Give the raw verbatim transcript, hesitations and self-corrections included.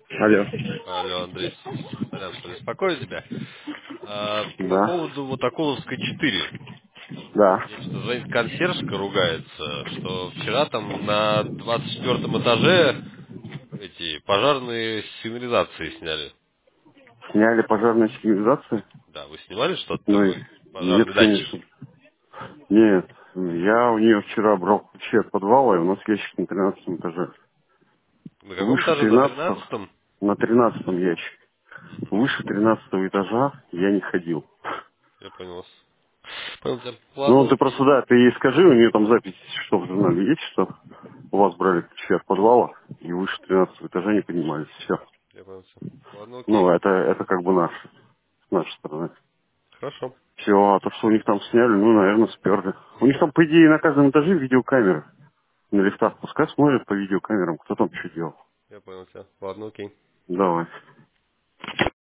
Алло. Алло, Андрей, сорян, что беспокою тебя. А, по Да. поводу вот Акуловской четыре. Да. Мне что-то звонит консьержка, ругается, что вчера там на двадцать четвёртом этаже эти пожарные сигнализации сняли. Сняли пожарную сигнализацию? Да, вы снимали что-то Ну, там, и- вот, нет, пожарные конечно. датчики? Нет. Я у нее вчера брал ключи от подвала, и у нас ящик на тринадцатом этаже. На каком Выше этаже? На тринадцатого, тринадцатом? на тринадцатом ящик. Мгм. Выше тринадцатого этажа я не ходил. Я понял вас. Понял тебя. Ну, Ладно, ты просто, окей. да, ты ей скажи, у нее там запись, что в журнале есть, что у вас брали ключи от подвала, и выше тринадцатого этажа не поднимались. Все. Я понял тебя. Ладно, Ну, окей. это, это как бы наш, с нашей стороны. Хорошо. Все, а то, что у них там сняли, ну, наверное, сперли. У них там, по идее, на каждом этаже видеокамеры. На лифтах пускай смотрят по видеокамерам, кто там что делал. Я понял тебя. Ладно, окей. Давай.